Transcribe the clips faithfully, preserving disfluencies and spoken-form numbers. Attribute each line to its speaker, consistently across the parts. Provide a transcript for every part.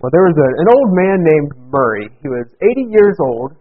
Speaker 1: Well, there was a, an old man named Murray. He was eighty years old,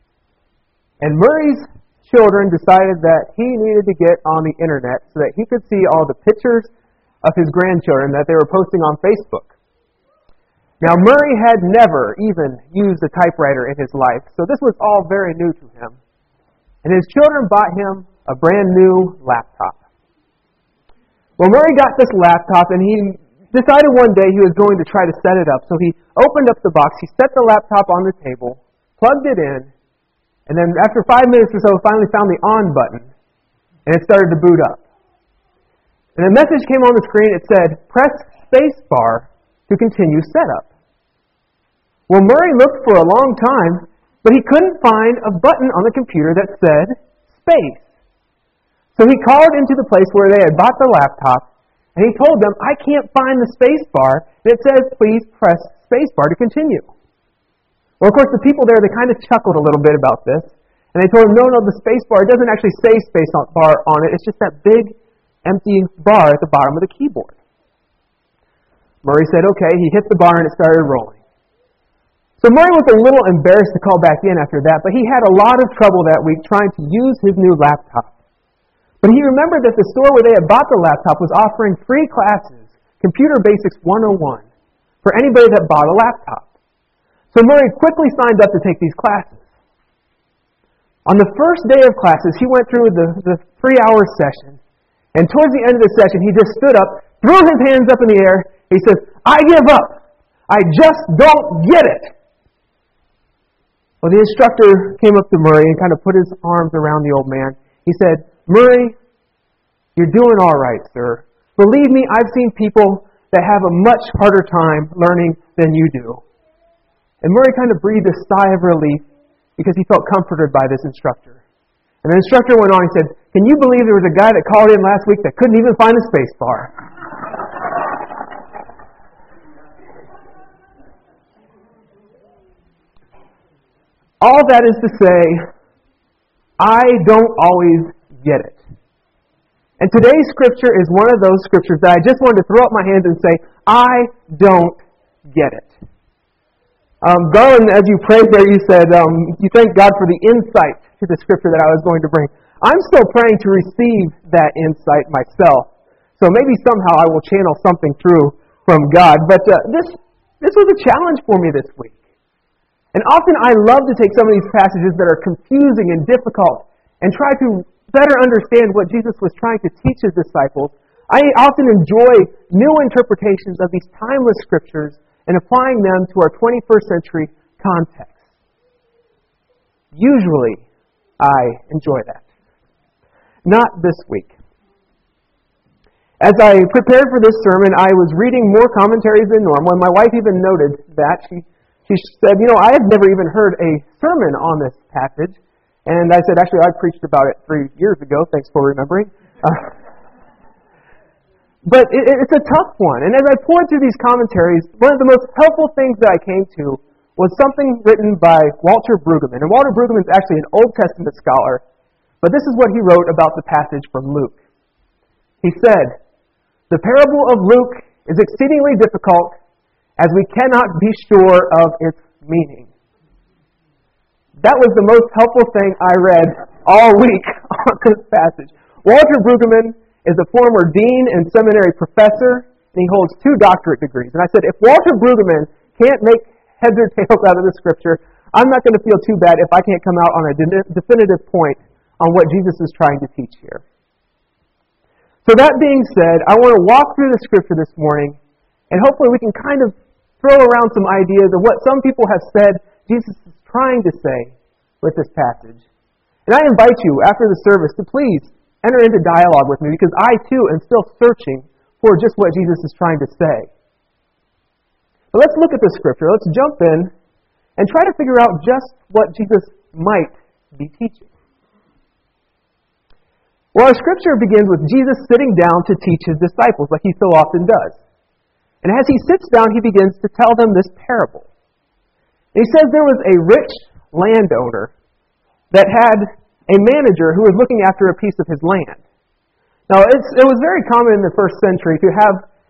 Speaker 1: and Murray's children decided that he needed to get on the internet so that he could see all the pictures of his grandchildren that they were posting on Facebook. Now, Murray had never even used a typewriter in his life, so this was all very new to him. And his children bought him a brand new laptop. Well, Murray got this laptop, and he decided one day he was going to try to set it up. So he opened up the box, he set the laptop on the table, plugged it in, and then after five minutes or so, finally found the on button, and it started to boot up. And a message came on the screen. It said, "Press spacebar to continue setup." Well, Murray looked for a long time, but he couldn't find a button on the computer that said space. So he called into the place where they had bought the laptop, and he told them, "I can't find the space bar, and it says, please press space bar to continue." Well, of course, the people there, they kind of chuckled a little bit about this, and they told him, no, no, the space bar, it doesn't actually say space bar on it, it's just that big, empty bar at the bottom of the keyboard. Murray said, okay, he hit the bar, and it started rolling. So Murray was a little embarrassed to call back in after that, but he had a lot of trouble that week trying to use his new laptop. But he remembered that the store where they had bought the laptop was offering free classes, Computer Basics one oh one, for anybody that bought a laptop. So Murray quickly signed up to take these classes. On the first day of classes, he went through the, the three-hour session, and towards the end of the session, he just stood up, threw his hands up in the air, he says, "I give up. I just don't get it." Well, the instructor came up to Murray and kind of put his arms around the old man. He said, "Murray, you're doing all right, sir. Believe me, I've seen people that have a much harder time learning than you do." And Murray kind of breathed a sigh of relief because he felt comforted by this instructor. And the instructor went on, he said, "Can you believe there was a guy that called in last week that couldn't even find a space bar?" All that is to say, I don't always get it. And today's scripture is one of those scriptures that I just wanted to throw up my hands and say, I don't get it. Um, Garland, as you prayed there, you said um, you thank God for the insight to the scripture that I was going to bring. I'm still praying to receive that insight myself. So maybe somehow I will channel something through from God. But uh, this this was a challenge for me this week. And often I love to take some of these passages that are confusing and difficult and try to better understand what Jesus was trying to teach his disciples. I often enjoy new interpretations of these timeless scriptures and applying them to our twenty-first century context. Usually, I enjoy that. Not this week. As I prepared for this sermon, I was reading more commentaries than normal, and my wife even noted that. She, she said, you know, I have never even heard a sermon on this passage. And I said, actually, I preached about it three years ago. Thanks for remembering. Uh, but it, it's a tough one. And as I poured through these commentaries, one of the most helpful things that I came to was something written by Walter Brueggemann. And Walter Brueggemann is actually an Old Testament scholar. But this is what he wrote about the passage from Luke. He said, "The parable of Luke is exceedingly difficult as we cannot be sure of its meaning." That was the most helpful thing I read all week on this passage. Walter Brueggemann is a former dean and seminary professor, and he holds two doctorate degrees. And I said, if Walter Brueggemann can't make heads or tails out of the scripture, I'm not going to feel too bad if I can't come out on a definitive point on what Jesus is trying to teach here. So that being said, I want to walk through the scripture this morning, and hopefully we can kind of throw around some ideas of what some people have said Jesus is trying to say with this passage. And I invite you, after the service, to please enter into dialogue with me, because I, too, am still searching for just what Jesus is trying to say. But let's look at the scripture. Let's jump in and try to figure out just what Jesus might be teaching. Well, our scripture begins with Jesus sitting down to teach his disciples, like he so often does. And as he sits down, he begins to tell them this parable. He says there was a rich landowner that had a manager who was looking after a piece of his land. Now, it's, it was very common in the first century to have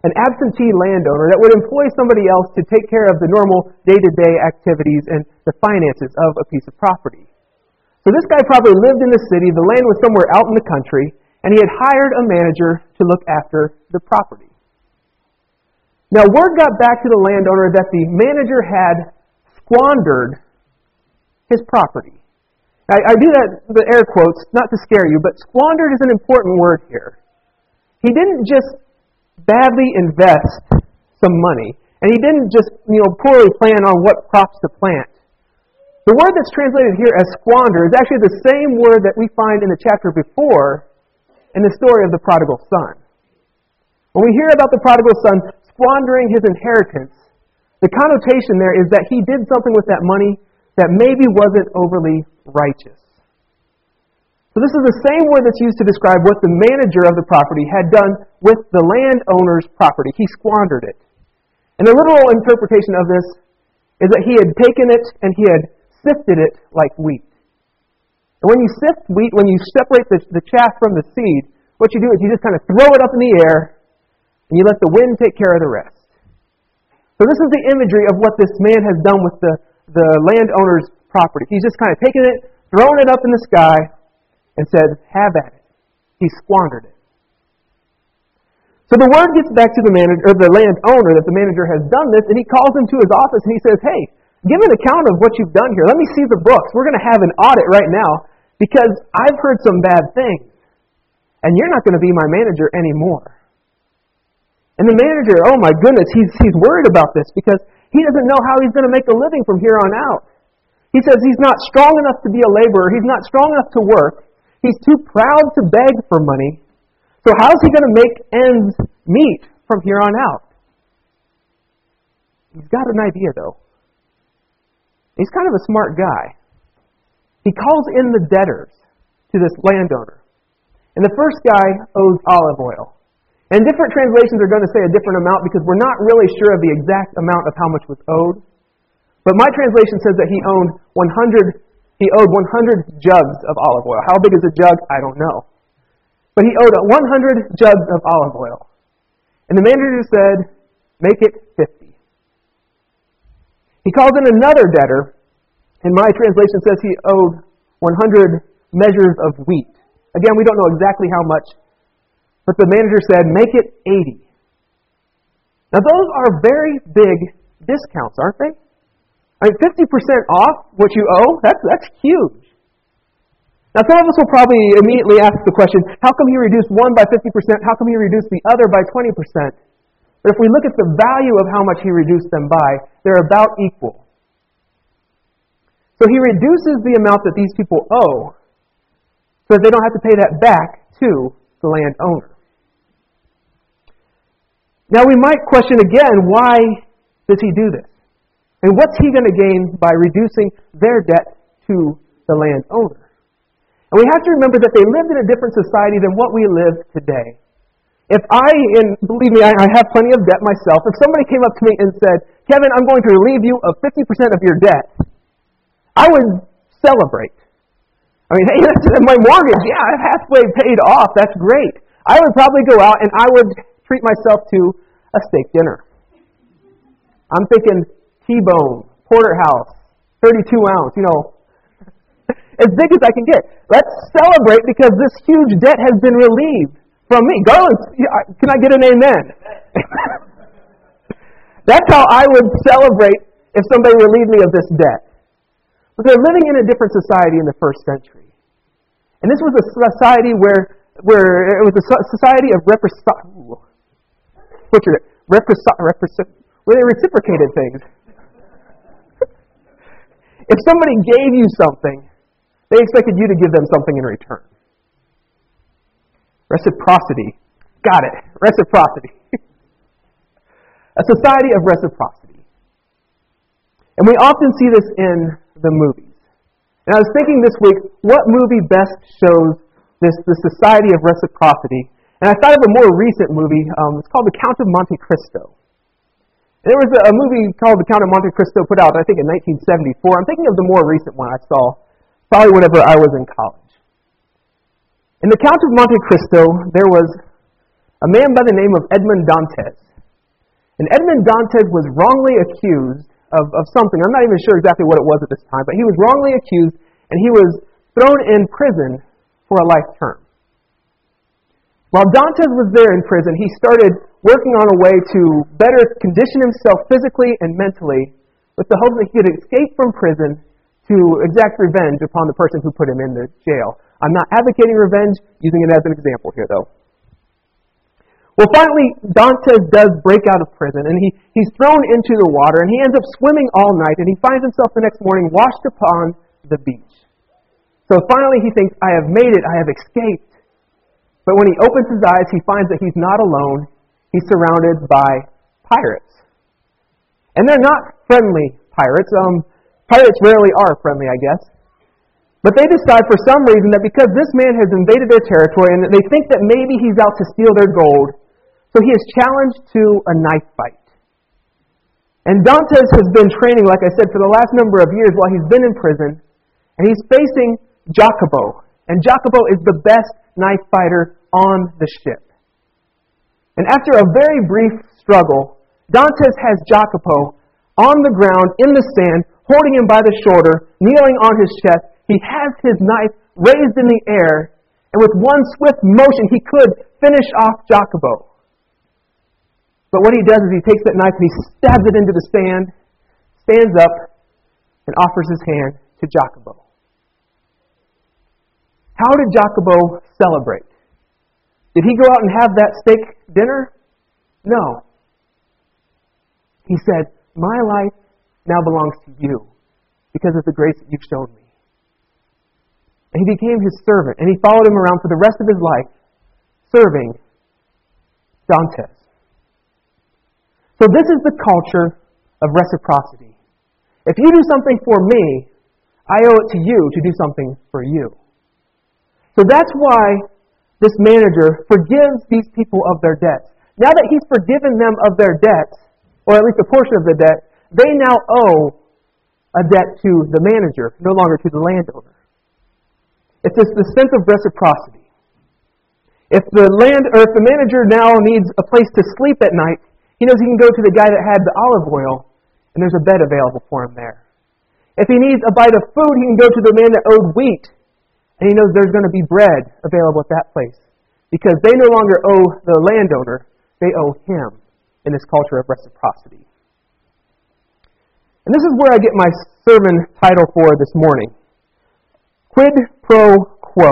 Speaker 1: an absentee landowner that would employ somebody else to take care of the normal day-to-day activities and the finances of a piece of property. So this guy probably lived in the city, the land was somewhere out in the country, and he had hired a manager to look after the property. Now, word got back to the landowner that the manager had squandered his property. I, I do that, the air quotes, not to scare you, but squandered is an important word here. He didn't just badly invest some money, and he didn't just, you know, poorly plan on what crops to plant. The word that's translated here as squander is actually the same word that we find in the chapter before in the story of the prodigal son. When we hear about the prodigal son squandering his inheritance, the connotation there is that he did something with that money that maybe wasn't overly righteous. So this is the same word that's used to describe what the manager of the property had done with the landowner's property. He squandered it. And the literal interpretation of this is that he had taken it and he had sifted it like wheat. And when you sift wheat, when you separate the, the chaff from the seed, what you do is you just kind of throw it up in the air and you let the wind take care of the rest. So this is the imagery of what this man has done with the, the landowner's property. He's just kind of taken it, thrown it up in the sky, and said, have at it. He squandered it. So the word gets back to the manager, or the landowner, that the manager has done this, and he calls him to his office and he says, hey, give an account of what you've done here. Let me see the books. We're going to have an audit right now because I've heard some bad things, and you're not going to be my manager anymore. And the manager, oh my goodness, he's, he's worried about this because he doesn't know how he's going to make a living from here on out. He says he's not strong enough to be a laborer. He's not strong enough to work. He's too proud to beg for money. So how's he going to make ends meet from here on out? He's got an idea, though. He's kind of a smart guy. He calls in the debtors to this landowner. And the first guy owes olive oil. And different translations are going to say a different amount because we're not really sure of the exact amount of how much was owed. But my translation says that he owned one hundred. He owed one hundred jugs of olive oil. How big is a jug? I don't know. But he owed one hundred jugs of olive oil. And the manager said, make it fifty. He calls in another debtor, and my translation says he owed one hundred measures of wheat. Again, we don't know exactly how much, but the manager said, make it eighty. Now those are very big discounts, aren't they? I mean, fifty percent off what you owe, that's, that's huge. Now some of us will probably immediately ask the question, how come you reduced one by fifty percent? How come you reduced the other by twenty percent? But if we look at the value of how much he reduced them by, they're about equal. So he reduces the amount that these people owe so that they don't have to pay that back to the landowner. Now we might question again, why does he do this? And what's he going to gain by reducing their debt to the landowner? And we have to remember that they lived in a different society than what we live today. If I, and believe me, I, I have plenty of debt myself, if somebody came up to me and said, Kevin, I'm going to relieve you of fifty percent of your debt, I would celebrate. I mean, hey, that's my mortgage, yeah, I'm halfway paid off, that's great. I would probably go out and I would treat myself to a steak dinner. I'm thinking T-bone, porterhouse, thirty-two ounce, you know, as big as I can get. Let's celebrate because this huge debt has been relieved from me. Garland, can I get an amen? That's how I would celebrate if somebody relieved me of this debt. But they're living in a different society in the first century. And this was a society where, where it was a society of reciprocity. Butchered it. Reciprocity. Repres- where they reciprocated things. If somebody gave you something, they expected you to give them something in return. Reciprocity. Got it. Reciprocity. A society of reciprocity. And we often see this in the movies. And I was thinking this week, what movie best shows this, this society of reciprocity? And I thought of a more recent movie. Um, it's called The Count of Monte Cristo. And there was a, a movie called The Count of Monte Cristo put out, I think, in nineteen seventy-four. I'm thinking of the more recent one I saw, probably whenever I was in college. In The Count of Monte Cristo, there was a man by the name of Edmond Dantes. And Edmond Dantes was wrongly accused of, of something. I'm not even sure exactly what it was at this time, but he was wrongly accused, and he was thrown in prison for a life term. While Dantes was there in prison, he started working on a way to better condition himself physically and mentally with the hope that he could escape from prison to exact revenge upon the person who put him in the jail. I'm not advocating revenge, using it as an example here, though. Well, finally, Dantes does break out of prison, and he, he's thrown into the water, and he ends up swimming all night, and he finds himself the next morning washed upon the beach. So finally he thinks, I have made it, I have escaped. But when he opens his eyes, he finds that he's not alone. He's surrounded by pirates. And they're not friendly pirates. Um, pirates rarely are friendly, I guess. But they decide for some reason that because this man has invaded their territory and they think that maybe he's out to steal their gold, so he is challenged to a knife fight. And Dantes has been training, like I said, for the last number of years while he's been in prison, and he's facing Jacopo. And Jacopo is the best knife fighter on the ship. And after a very brief struggle, Dantes has Jacopo on the ground in the sand, holding him by the shoulder, kneeling on his chest. He has his knife raised in the air, and with one swift motion, he could finish off Jacopo. But what he does is he takes that knife and he stabs it into the sand, stands up, and offers his hand to Jacopo. How did Jacopo celebrate? Did he go out and have that steak dinner? No. He said, my life now belongs to you because of the grace that you've shown me. And he became his servant, and he followed him around for the rest of his life, serving Dantes. So this is the culture of reciprocity. If you do something for me, I owe it to you to do something for you. So that's why this manager forgives these people of their debts. Now that he's forgiven them of their debts, or at least a portion of the debt, they now owe a debt to the manager, no longer to the landowner. It's this, this sense of reciprocity. If the land, or if the manager now needs a place to sleep at night, he knows he can go to the guy that had the olive oil, and there's a bed available for him there. If he needs a bite of food, he can go to the man that owed wheat, and he knows there's going to be bread available at that place. Because they no longer owe the landowner, they owe him in this culture of reciprocity. And this is where I get my sermon title for this morning. Quid pro quo.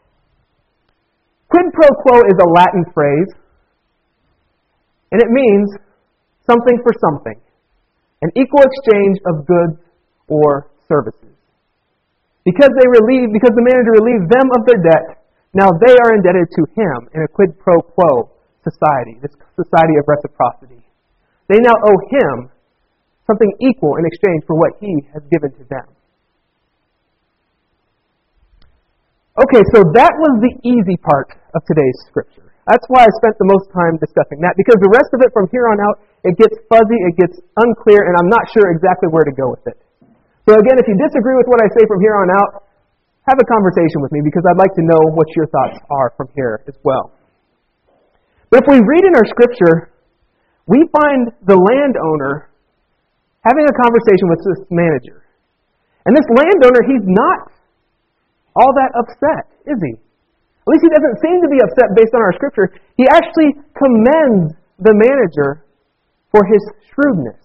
Speaker 1: Quid pro quo is a Latin phrase, and it means something for something, an equal exchange of goods or services. Because they relieve, because the manager relieved them of their debt, now they are indebted to him in a quid pro quo society, this society of reciprocity. They now owe him something equal in exchange for what he has given to them. Okay, so that was the easy part of today's scripture. That's why I spent the most time discussing that, because the rest of it from here on out, it gets fuzzy, it gets unclear, and I'm not sure exactly where to go with it. So again, if you disagree with what I say from here on out, have a conversation with me, because I'd like to know what your thoughts are from here as well. But if we read in our scripture, we find the landowner having a conversation with this manager. And this landowner, he's not all that upset, is he? At least he doesn't seem to be upset based on our scripture. He actually commends the manager for his shrewdness.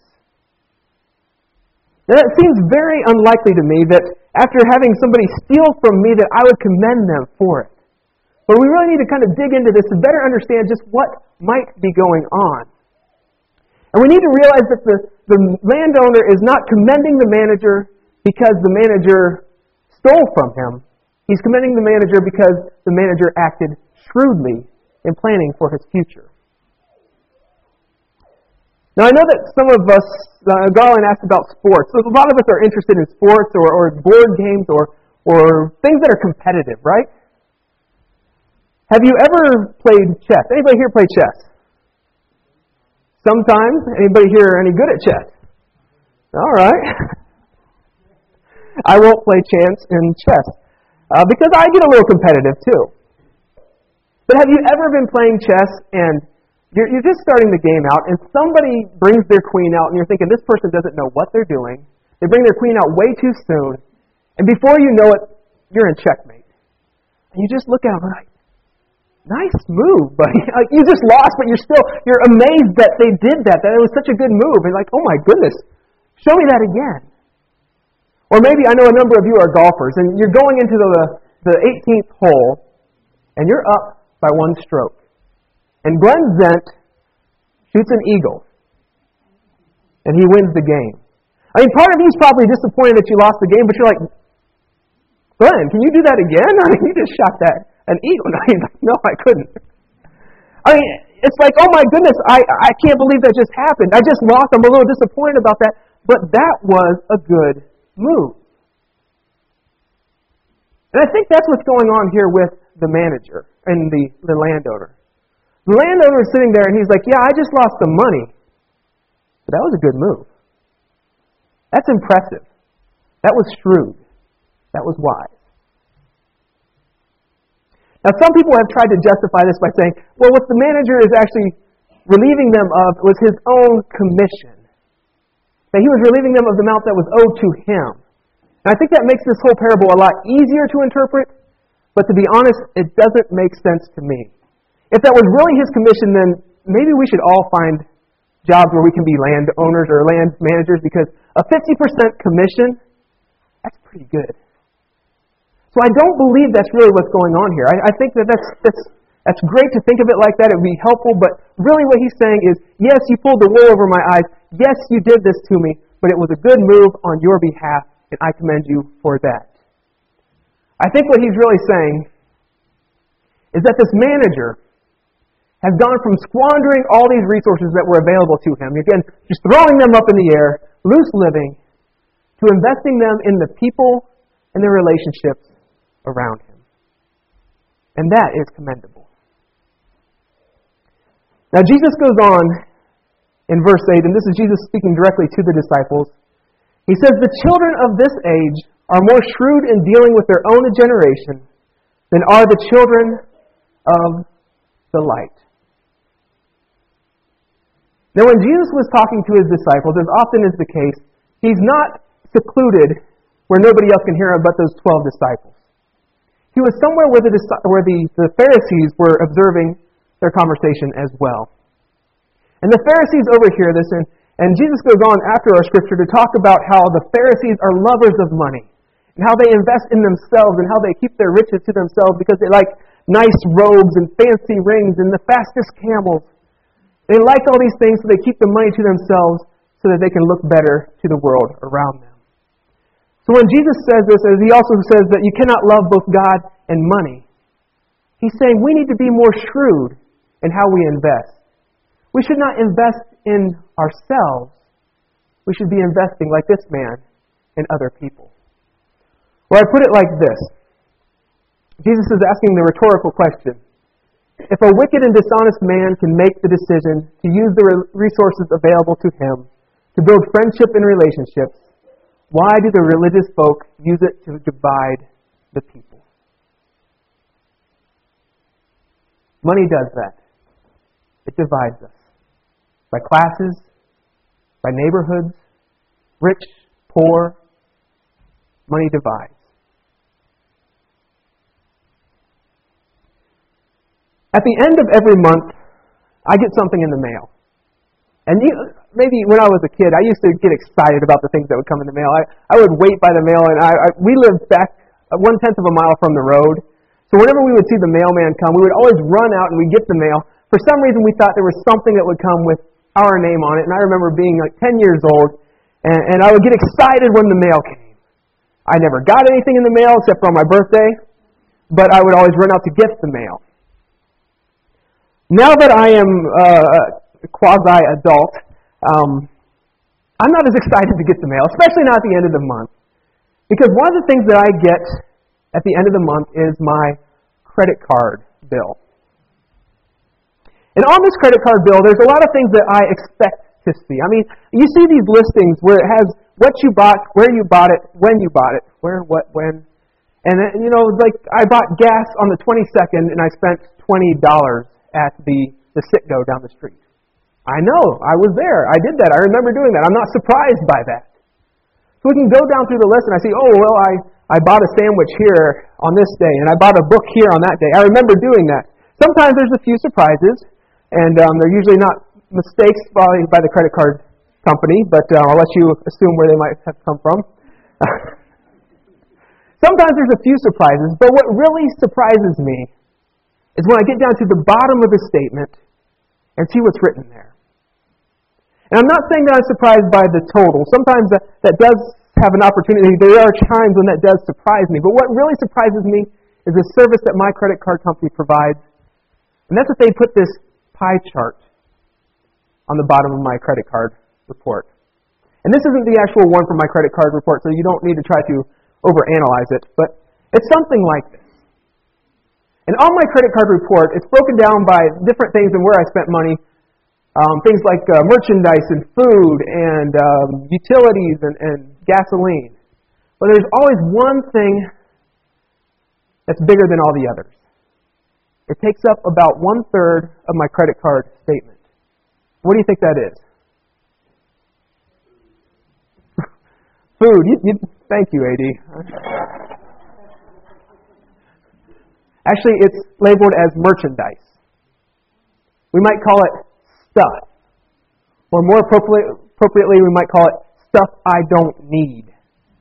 Speaker 1: Now that seems very unlikely to me that after having somebody steal from me that I would commend them for it. But we really need to kind of dig into this to better understand just what might be going on. And we need to realize that the, the landowner is not commending the manager because the manager stole from him. He's commending the manager because the manager acted shrewdly in planning for his future. Now, I know that some of us, uh, Garland asked about sports. So a lot of us are interested in sports or, or board games or, or things that are competitive, right? Have you ever played chess? Anybody here play chess? Sometimes. Anybody here any good at chess? All right. I won't play chance in chess uh, because I get a little competitive too. But have you ever been playing chess and You're, you're just starting the game out, and somebody brings their queen out, and you're thinking, this person doesn't know what they're doing. They bring their queen out way too soon, and before you know it, you're in checkmate. And you just look at them like, nice move, buddy. Like, you just lost, but you're still, you're amazed that they did that, that it was such a good move. And like, oh my goodness, show me that again. Or maybe, I know a number of you are golfers, and you're going into the, the eighteenth hole, and you're up by one stroke. And Glenn Zent shoots an eagle, and he wins the game. I mean, part of you is probably disappointed that you lost the game, but you're like, Glenn, can you do that again? I mean, you just shot that an eagle. No, he's like, no, I couldn't. I mean, it's like, oh my goodness, I, I can't believe that just happened. I just lost. I'm a little disappointed about that. But that was a good move. And I think that's what's going on here with the manager and the, the landowner. The landowner is sitting there and he's like, yeah, I just lost some money. But that was a good move. That's impressive. That was shrewd. That was wise. Now, some people have tried to justify this by saying, well, what the manager is actually relieving them of was his own commission. That he was relieving them of the amount that was owed to him. And I think that makes this whole parable a lot easier to interpret, but to be honest, it doesn't make sense to me. If that was really his commission, then maybe we should all find jobs where we can be landowners or land managers, because a fifty percent commission, that's pretty good. So I don't believe that's really what's going on here. I, I think that that's, that's, that's great to think of it like that. It would be helpful, but really what he's saying is, yes, you pulled the wool over my eyes. Yes, you did this to me, but it was a good move on your behalf, and I commend you for that. I think what he's really saying is that this manager has gone from squandering all these resources that were available to him, again, just throwing them up in the air, loose living, to investing them in the people and their relationships around him. And that is commendable. Now Jesus goes on in verse eight, and this is Jesus speaking directly to the disciples. He says, the children of this age are more shrewd in dealing with their own generation than are the children of the light. Now when Jesus was talking to his disciples, as often is the case, he's not secluded where nobody else can hear him but those twelve disciples. He was somewhere where the, where the, the Pharisees were observing their conversation as well. And the Pharisees overhear this, and, and Jesus goes on after our scripture to talk about how the Pharisees are lovers of money, and how they invest in themselves, and how they keep their riches to themselves because they like nice robes and fancy rings and the fastest camels. They like all these things, so they keep the money to themselves so that they can look better to the world around them. So when Jesus says this, as he also says that you cannot love both God and money, he's saying we need to be more shrewd in how we invest. We should not invest in ourselves. We should be investing, like this man, in other people. Or I put it like this. Jesus is asking the rhetorical question. If a wicked and dishonest man can make the decision to use the resources available to him to build friendship and relationships, why do the religious folk use it to divide the people? Money does that. It divides us. By classes, by neighborhoods, rich, poor, money divides. At the end of every month, I get something in the mail. And you, maybe when I was a kid, I used to get excited about the things that would come in the mail. I, I would wait by the mail, and I, I, we lived back one-tenth of a mile from the road. So whenever we would see the mailman come, we would always run out and we'd get the mail. For some reason, we thought there was something that would come with our name on it. And I remember being like ten years old, and, and I would get excited when the mail came. I never got anything in the mail except for on my birthday, but I would always run out to get the mail. Now that I am uh, quasi-adult, um, I'm not as excited to get the mail, especially not at the end of the month. Because one of the things that I get at the end of the month is my credit card bill. And on this credit card bill, there's a lot of things that I expect to see. I mean, you see these listings where it has what you bought, where you bought it, when you bought it, where, what, when. And, you know, like I bought gas on the twenty-second and I spent twenty dollars at the the Citgo down the street. I know, I was there. I did that. I remember doing that. I'm not surprised by that. So we can go down through the list and I see, oh, well, I, I bought a sandwich here on this day, and I bought a book here on that day. I remember doing that. Sometimes there's a few surprises, and um, they're usually not mistakes by, by the credit card company, but uh, I'll let you assume where they might have come from. Sometimes there's a few surprises, but what really surprises me is when I get down to the bottom of the statement and see what's written there. And I'm not saying that I'm surprised by the total. Sometimes that, that does have an opportunity. There are times when that does surprise me. But what really surprises me is the service that my credit card company provides. And that's that they put this pie chart on the bottom of my credit card report. And this isn't the actual one from my credit card report, so you don't need to try to overanalyze it. But it's something like this. And on my credit card report, it's broken down by different things and where I spent money. Um, things like uh, merchandise and food and um, utilities and, and gasoline. But there's always one thing that's bigger than all the others. It takes up about one-third of my credit card statement. What do you think that is? Food. You, you, thank you, A D. Actually, it's labeled as merchandise. We might call it stuff. Or more appropriately, appropriately, we might call it stuff I don't need.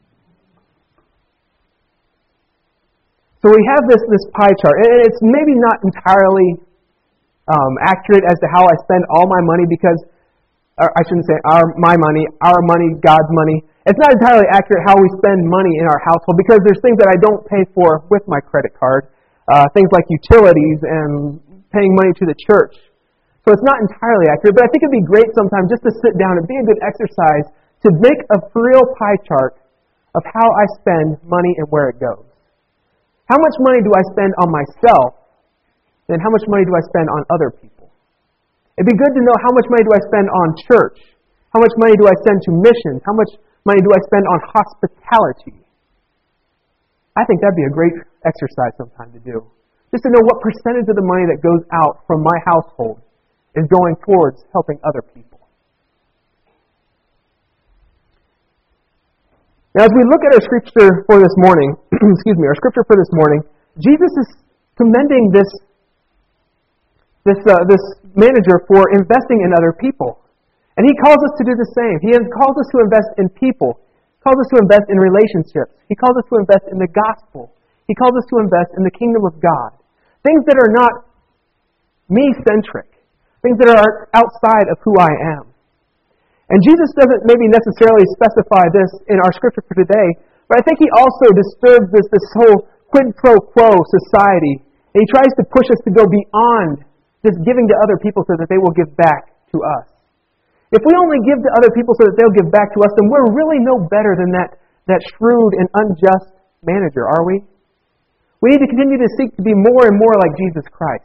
Speaker 1: So we have this, this pie chart. It's maybe not entirely um, accurate as to how I spend all my money because, or I shouldn't say our my money, our money, God's money. It's not entirely accurate how we spend money in our household because there's things that I don't pay for with my credit card. Uh, things like utilities and paying money to the church. So it's not entirely accurate, but I think it'd be great sometimes just to sit down and be a good exercise to make a real pie chart of how I spend money and where it goes. How much money do I spend on myself, and how much money do I spend on other people? It'd be good to know how much money do I spend on church, how much money do I send to missions, how much money do I spend on hospitality. I think that'd be a great exercise sometime to do. Just to know what percentage of the money that goes out from my household is going towards helping other people. Now, as we look at our scripture for this morning, excuse me, our scripture for this morning, Jesus is commending this this uh, this manager for investing in other people, and he calls us to do the same. He calls us to invest in people. He calls us to invest in relationships. He calls us to invest in the gospel. He calls us to invest in the kingdom of God. Things that are not me-centric. Things that are outside of who I am. And Jesus doesn't maybe necessarily specify this in our scripture for today, but I think he also disturbs this, this whole quid pro quo society. And he tries to push us to go beyond just giving to other people so that they will give back to us. If we only give to other people so that they'll give back to us, then we're really no better than that, that shrewd and unjust manager, are we? We need to continue to seek to be more and more like Jesus Christ.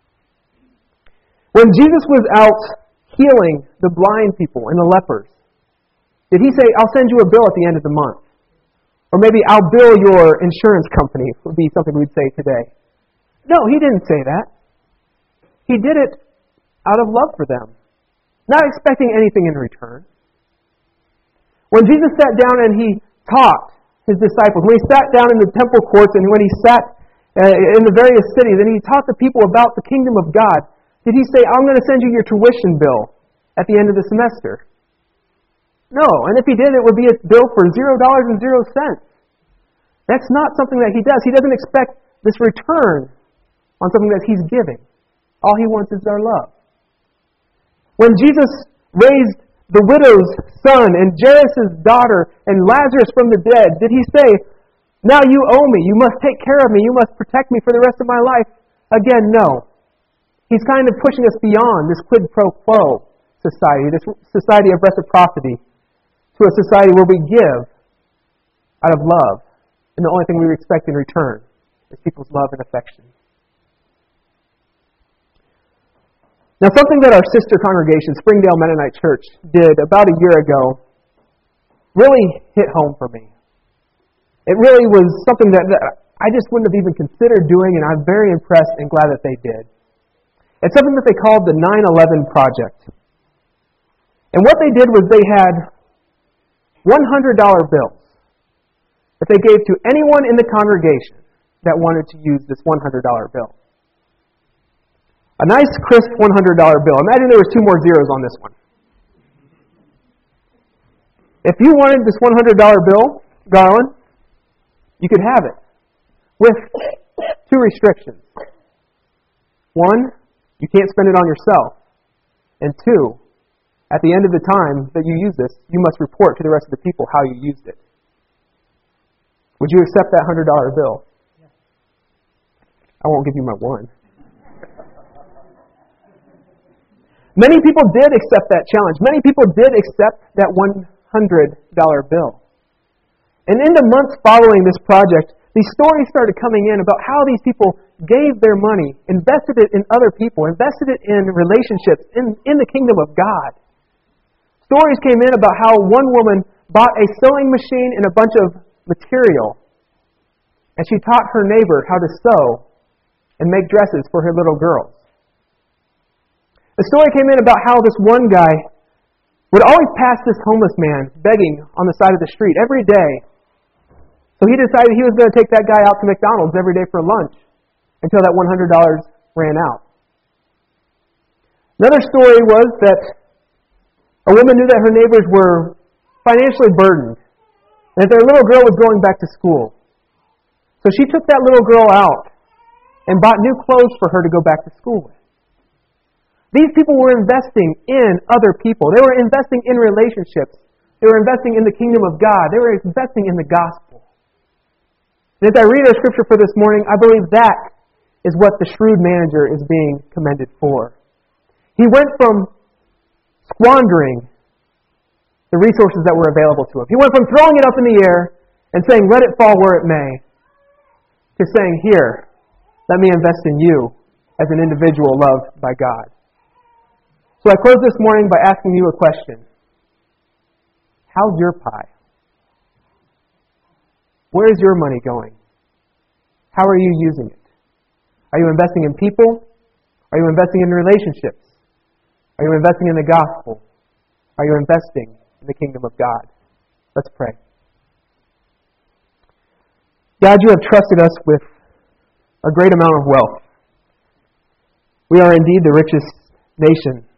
Speaker 1: When Jesus was out healing the blind people and the lepers, did he say, I'll send you a bill at the end of the month? Or maybe I'll bill your insurance company, would be something we'd say today. No, he didn't say that. He did it out of love for them, not expecting anything in return. When Jesus sat down and he taught his disciples, when he sat down in the temple courts and when he sat uh, in the various cities and he taught the people about the kingdom of God, did he say, I'm going to send you your tuition bill at the end of the semester? No, and if he did, it would be a bill for zero dollars and zero cents. That's not something that he does. He doesn't expect this return on something that he's giving. All he wants is our love. When Jesus raised the widow's son and Jairus' daughter and Lazarus from the dead, did he say, now you owe me, you must take care of me, you must protect me for the rest of my life? Again, no. He's kind of pushing us beyond this quid pro quo society, this society of reciprocity, to a society where we give out of love, and the only thing we expect in return is people's love and affection. Now, something that our sister congregation, Springdale Mennonite Church, did about a year ago really hit home for me. It really was something that, that I just wouldn't have even considered doing, and I'm very impressed and glad that they did. It's something that they called the nine eleven Project. And what they did was they had one hundred dollar bills that they gave to anyone in the congregation that wanted to use this one hundred dollar bill. A nice, crisp one hundred dollar bill. Imagine there was two more zeros on this one. If you wanted this one hundred dollar bill, Garland, you could have it with two restrictions. One, you can't spend it on yourself. And two, at the end of the time that you use this, you must report to the rest of the people how you used it. Would you accept that one hundred dollar bill? I won't give you my one. Many people did accept that challenge. Many people did accept that one hundred dollar bill. And in the months following this project, these stories started coming in about how these people gave their money, invested it in other people, invested it in relationships, in, in the kingdom of God. Stories came in about how one woman bought a sewing machine and a bunch of material, and she taught her neighbor how to sew and make dresses for her little girls. The story came in about how this one guy would always pass this homeless man begging on the side of the street every day. So he decided he was going to take that guy out to McDonald's every day for lunch until that one hundred dollars ran out. Another story was that a woman knew that her neighbors were financially burdened and that their little girl was going back to school. So she took that little girl out and bought new clothes for her to go back to school with. These people were investing in other people. They were investing in relationships. They were investing in the kingdom of God. They were investing in the gospel. And as I read our scripture for this morning, I believe that is what the shrewd manager is being commended for. He went from squandering the resources that were available to him. He went from throwing it up in the air and saying, let it fall where it may, to saying, here, let me invest in you as an individual loved by God. So I close this morning by asking you a question. How's your pie? Where is your money going? How are you using it? Are you investing in people? Are you investing in relationships? Are you investing in the gospel? Are you investing in the kingdom of God? Let's pray. God, you have trusted us with a great amount of wealth. We are indeed the richest nation.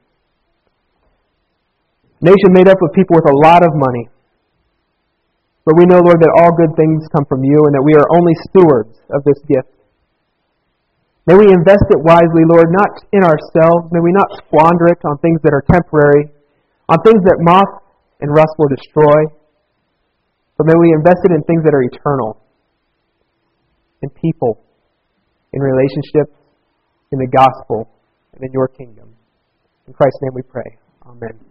Speaker 1: Nation made up of people with a lot of money. But we know, Lord, that all good things come from you and that we are only stewards of this gift. May we invest it wisely, Lord, not in ourselves. May we not squander it on things that are temporary, on things that moth and rust will destroy. But may we invest it in things that are eternal, in people, in relationships, in the gospel, and in your kingdom. In Christ's name we pray. Amen.